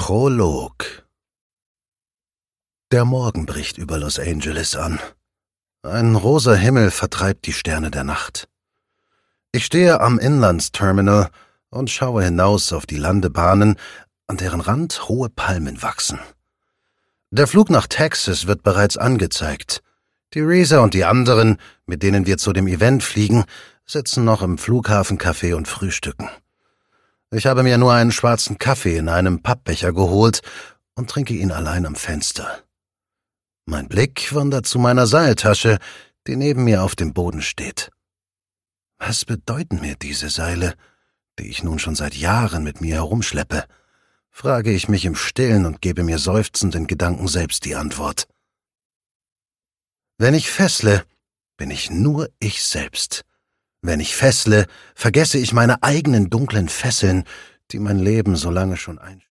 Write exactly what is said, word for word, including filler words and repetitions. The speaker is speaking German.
Prolog. Der Morgen bricht über Los Angeles an. Ein rosa Himmel vertreibt die Sterne der Nacht. Ich stehe am Inlandsterminal und schaue hinaus auf die Landebahnen, an deren Rand hohe Palmen wachsen. Der Flug nach Texas wird bereits angezeigt. Theresa und die anderen, mit denen wir zu dem Event fliegen, sitzen noch im Flughafencafé und frühstücken. Ich habe mir nur einen schwarzen Kaffee in einem Pappbecher geholt und trinke ihn allein am Fenster. Mein Blick wandert zu meiner Seiltasche, die neben mir auf dem Boden steht. Was bedeuten mir diese Seile, die ich nun schon seit Jahren mit mir herumschleppe? Frage ich mich im Stillen und gebe mir seufzend in Gedanken selbst die Antwort. Wenn ich fessle, bin ich nur ich selbst. Wenn ich fessle, vergesse ich meine eigenen dunklen Fesseln, die mein Leben so lange schon einschränken.